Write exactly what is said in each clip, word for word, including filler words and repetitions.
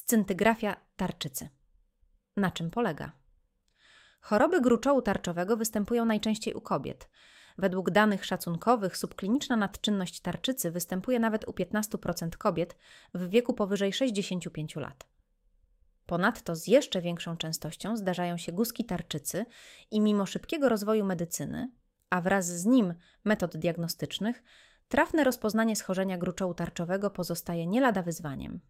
Scyntygrafia tarczycy. Na czym polega? Choroby gruczołu tarczowego występują najczęściej u kobiet. Według danych szacunkowych subkliniczna nadczynność tarczycy występuje nawet u piętnaście procent kobiet w wieku powyżej sześćdziesięciu pięciu lat. Ponadto z jeszcze większą częstością zdarzają się guzki tarczycy i mimo szybkiego rozwoju medycyny, a wraz z nim metod diagnostycznych, trafne rozpoznanie schorzenia gruczołu tarczowego pozostaje nie lada wyzwaniem.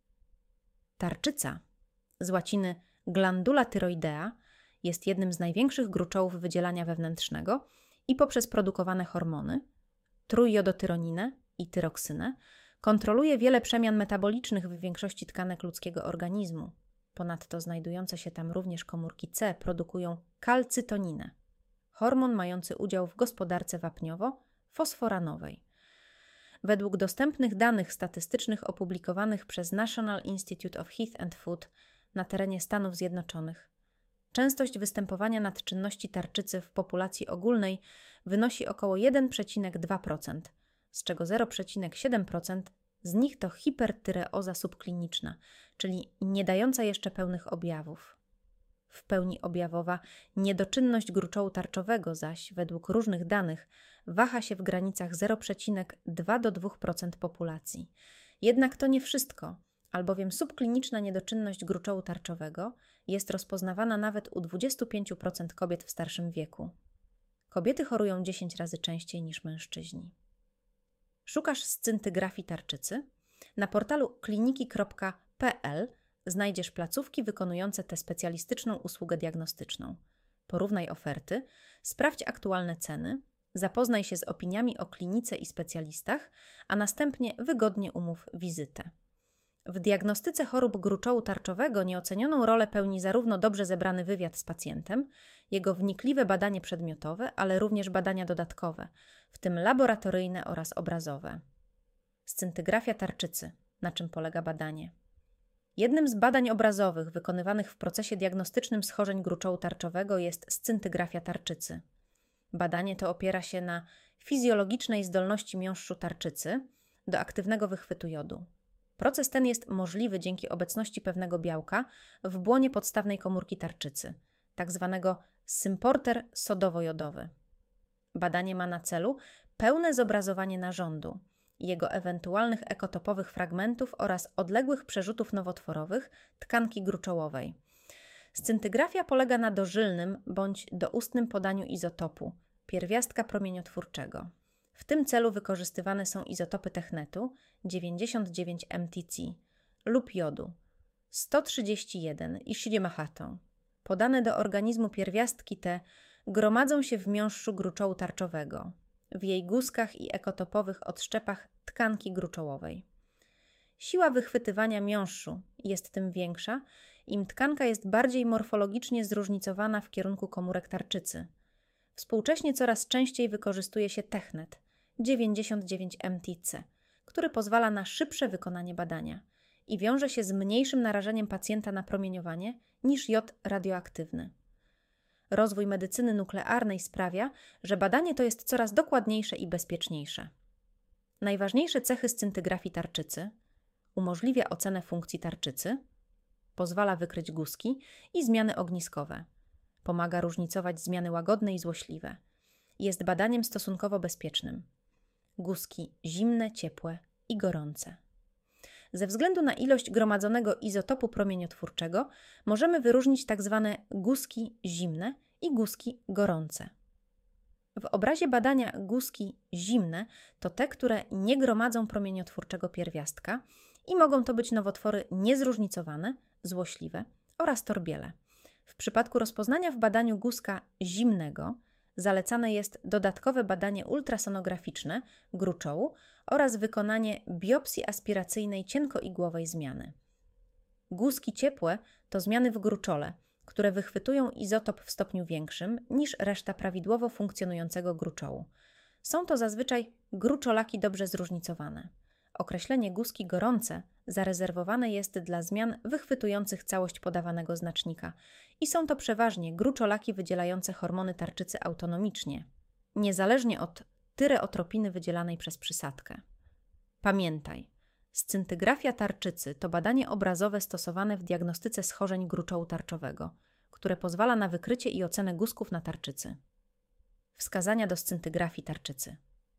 Tarczyca, z łaciny glandula tyroidea, jest jednym z największych gruczołów wydzielania wewnętrznego i poprzez produkowane hormony, trójjodotyroninę i tyroksynę, kontroluje wiele przemian metabolicznych w większości tkanek ludzkiego organizmu. Ponadto znajdujące się tam również komórki C produkują kalcytoninę, hormon mający udział w gospodarce wapniowo-fosforanowej. Według dostępnych danych statystycznych opublikowanych przez National Institute of Health and Food na terenie Stanów Zjednoczonych, częstość występowania nadczynności tarczycy w populacji ogólnej wynosi około jeden przecinek dwa procent, z czego zero przecinek siedem procent z nich to hipertyreoza subkliniczna, czyli nie dająca jeszcze pełnych objawów. W pełni objawowa niedoczynność gruczołu tarczowego zaś, według różnych danych, waha się w granicach zero przecinek dwa do dwóch procent populacji. Jednak to nie wszystko, albowiem subkliniczna niedoczynność gruczołu tarczowego jest rozpoznawana nawet u dwudziestu pięciu procent kobiet w starszym wieku. Kobiety chorują dziesięć razy częściej niż mężczyźni. Szukasz scyntygrafii tarczycy? Na portalu kliniki kropka p l znajdziesz placówki wykonujące tę specjalistyczną usługę diagnostyczną. Porównaj oferty, sprawdź aktualne ceny, zapoznaj się z opiniami o klinice i specjalistach, a następnie wygodnie umów wizytę. W diagnostyce chorób gruczołu tarczowego nieocenioną rolę pełni zarówno dobrze zebrany wywiad z pacjentem, jego wnikliwe badanie przedmiotowe, ale również badania dodatkowe, w tym laboratoryjne oraz obrazowe. Scyntygrafia tarczycy. Na czym polega badanie? Jednym z badań obrazowych wykonywanych w procesie diagnostycznym schorzeń gruczołu tarczowego jest scyntygrafia tarczycy. Badanie to opiera się na fizjologicznej zdolności miąższu tarczycy do aktywnego wychwytu jodu. Proces ten jest możliwy dzięki obecności pewnego białka w błonie podstawnej komórki tarczycy, tak zwanego symporter sodowo-jodowy. Badanie ma na celu pełne zobrazowanie narządu, jego ewentualnych ekotopowych fragmentów oraz odległych przerzutów nowotworowych tkanki gruczołowej. Scyntygrafia polega na dożylnym bądź doustnym podaniu izotopu, pierwiastka promieniotwórczego. W tym celu wykorzystywane są izotopy technetu dziewięćdziesiąt dziewięć M T C lub jodu sto trzydzieści jeden i siedemachatą. Podane do organizmu pierwiastki te gromadzą się w miąższu gruczołu tarczowego, w jej guzkach i ekotopowych odszczepach tkanki gruczołowej. Siła wychwytywania miąższu jest tym większa, im tkanka jest bardziej morfologicznie zróżnicowana w kierunku komórek tarczycy. Współcześnie coraz częściej wykorzystuje się technet dziewięćdziesiąt dziewięć M T C, który pozwala na szybsze wykonanie badania i wiąże się z mniejszym narażeniem pacjenta na promieniowanie niż jod radioaktywny. Rozwój medycyny nuklearnej sprawia, że badanie to jest coraz dokładniejsze i bezpieczniejsze. Najważniejsze cechy scyntygrafii tarczycy: umożliwia ocenę funkcji tarczycy, pozwala wykryć guzki i zmiany ogniskowe, pomaga różnicować zmiany łagodne i złośliwe, jest badaniem stosunkowo bezpiecznym. Guzki zimne, ciepłe i gorące. Ze względu na ilość gromadzonego izotopu promieniotwórczego możemy wyróżnić tzw. guzki zimne i guzki gorące. W obrazie badania guzki zimne to te, które nie gromadzą promieniotwórczego pierwiastka i mogą to być nowotwory niezróżnicowane, złośliwe oraz torbiele. W przypadku rozpoznania w badaniu guzka zimnego zalecane jest dodatkowe badanie ultrasonograficzne gruczołu oraz wykonanie biopsji aspiracyjnej cienkoigłowej zmiany. Guzki ciepłe to zmiany w gruczole, które wychwytują izotop w stopniu większym niż reszta prawidłowo funkcjonującego gruczołu. Są to zazwyczaj gruczolaki dobrze zróżnicowane. Określenie guzki gorące zarezerwowane jest dla zmian wychwytujących całość podawanego znacznika i są to przeważnie gruczolaki wydzielające hormony tarczycy autonomicznie, niezależnie od tyreotropiny wydzielanej przez przysadkę. Pamiętaj, Scyntygrafia tarczycy to badanie obrazowe stosowane w diagnostyce schorzeń gruczołu tarczowego, które pozwala na wykrycie i ocenę guzków na tarczycy. Wskazania do scyntygrafii tarczycy.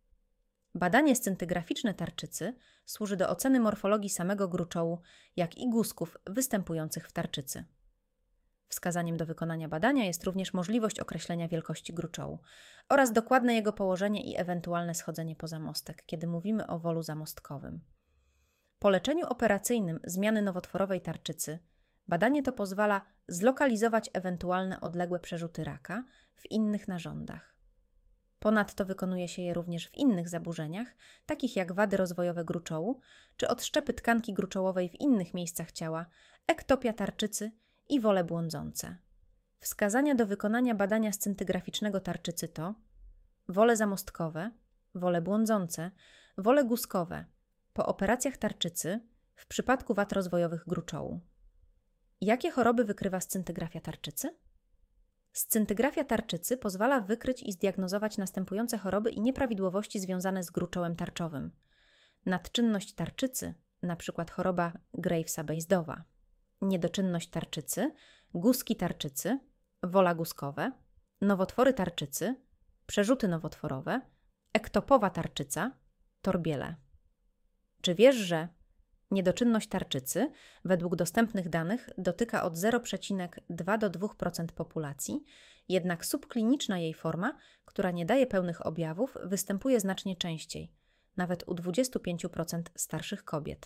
Badanie scyntygraficzne tarczycy służy do oceny morfologii samego gruczołu, jak i guzków występujących w tarczycy. Wskazaniem do wykonania badania jest również możliwość określenia wielkości gruczołu oraz dokładne jego położenie i ewentualne schodzenie poza mostek, kiedy mówimy o wolu zamostkowym. Po leczeniu operacyjnym zmiany nowotworowej tarczycy badanie to pozwala zlokalizować ewentualne odległe przerzuty raka w innych narządach. Ponadto wykonuje się je również w innych zaburzeniach, takich jak wady rozwojowe gruczołu czy odszczepy tkanki gruczołowej w innych miejscach ciała, ektopia tarczycy i wole błądzące. Wskazania do wykonania badania scyntygraficznego tarczycy to wole zamostkowe, wole błądzące, wole guzkowe po operacjach tarczycy w przypadku wad rozwojowych gruczołu. Jakie choroby wykrywa scyntygrafia tarczycy? Scyntygrafia tarczycy pozwala wykryć i zdiagnozować następujące choroby i nieprawidłowości związane z gruczołem tarczowym. Nadczynność tarczycy, np. choroba Gravesa-Basedowa. Niedoczynność tarczycy, guzki tarczycy, wola guzkowe, nowotwory tarczycy, przerzuty nowotworowe, ektopowa tarczyca, torbiele. Czy wiesz, że niedoczynność tarczycy, według dostępnych danych, dotyka od zero przecinek dwa do dwóch procent populacji, jednak subkliniczna jej forma, która nie daje pełnych objawów, występuje znacznie częściej, nawet u dwudziestu pięciu procent starszych kobiet.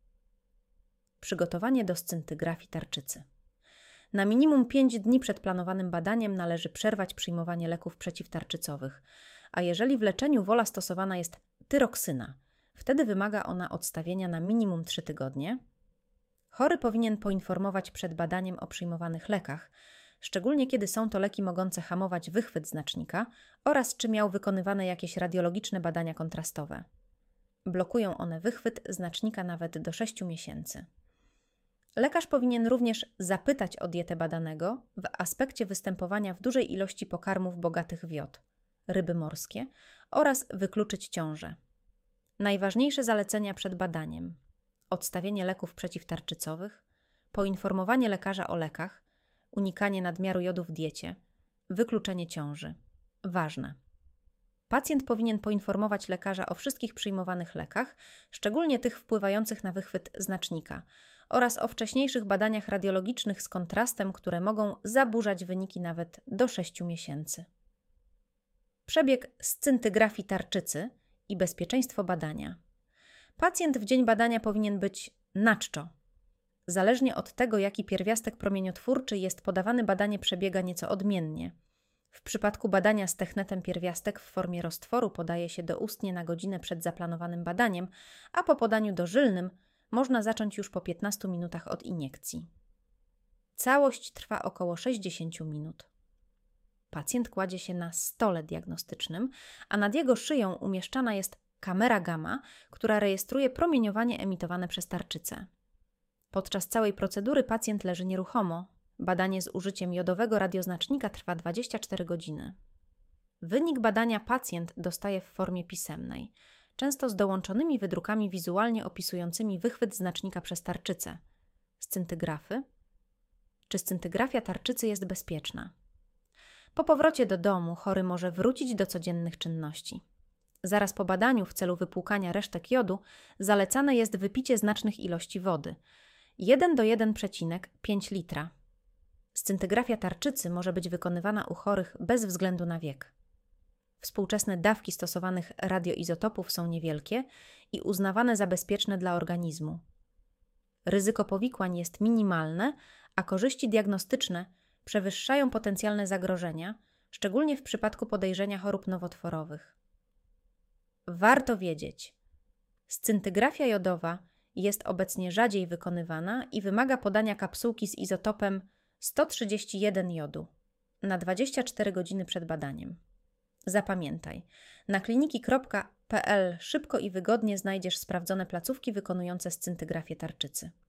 Przygotowanie do scyntygrafii tarczycy. Na minimum pięć dni przed planowanym badaniem należy przerwać przyjmowanie leków przeciwtarczycowych, a jeżeli w leczeniu wola stosowana jest tyroksyna, wtedy wymaga ona odstawienia na minimum trzy tygodnie. Chory powinien poinformować przed badaniem o przyjmowanych lekach, szczególnie kiedy są to leki mogące hamować wychwyt znacznika oraz czy miał wykonywane jakieś radiologiczne badania kontrastowe. Blokują one wychwyt znacznika nawet do sześciu miesięcy. Lekarz powinien również zapytać o dietę badanego w aspekcie występowania w dużej ilości pokarmów bogatych w jod, ryby morskie oraz wykluczyć ciążę. Najważniejsze zalecenia przed badaniem: odstawienie leków przeciwtarczycowych, poinformowanie lekarza o lekach, unikanie nadmiaru jodu w diecie, wykluczenie ciąży. Ważne. Pacjent powinien poinformować lekarza o wszystkich przyjmowanych lekach, szczególnie tych wpływających na wychwyt znacznika, oraz o wcześniejszych badaniach radiologicznych z kontrastem, które mogą zaburzać wyniki nawet do sześciu miesięcy. Przebieg scyntygrafii tarczycy i bezpieczeństwo badania. Pacjent w dzień badania powinien być na czczo. Zależnie od tego, jaki pierwiastek promieniotwórczy jest podawany, badanie przebiega nieco odmiennie. W przypadku badania z technetem pierwiastek w formie roztworu podaje się doustnie na godzinę przed zaplanowanym badaniem, a po podaniu dożylnym można zacząć już po piętnastu minutach od iniekcji. Całość trwa około sześćdziesiąt minut. Pacjent kładzie się na stole diagnostycznym, a nad jego szyją umieszczana jest kamera gamma, która rejestruje promieniowanie emitowane przez tarczycę. Podczas całej procedury pacjent leży nieruchomo. Badanie z użyciem jodowego radioznacznika trwa dwadzieścia cztery godziny. Wynik badania pacjent dostaje w formie pisemnej, często z dołączonymi wydrukami wizualnie opisującymi wychwyt znacznika przez tarczycę. Scyntygrafy. Czy scyntygrafia tarczycy jest bezpieczna? Po powrocie do domu chory może wrócić do codziennych czynności. Zaraz po badaniu w celu wypłukania resztek jodu zalecane jest wypicie znacznych ilości wody jeden do jeden przecinek pięć litra. Scyntygrafia tarczycy może być wykonywana u chorych bez względu na wiek. Współczesne dawki stosowanych radioizotopów są niewielkie i uznawane za bezpieczne dla organizmu. Ryzyko powikłań jest minimalne, a korzyści diagnostyczne przewyższają potencjalne zagrożenia, szczególnie w przypadku podejrzenia chorób nowotworowych. Warto wiedzieć: scyntygrafia jodowa jest obecnie rzadziej wykonywana i wymaga podania kapsułki z izotopem sto trzydzieści jeden jodu na dwadzieścia cztery godziny przed badaniem. Zapamiętaj, na kliniki kropka p l szybko i wygodnie znajdziesz sprawdzone placówki wykonujące scyntygrafię tarczycy.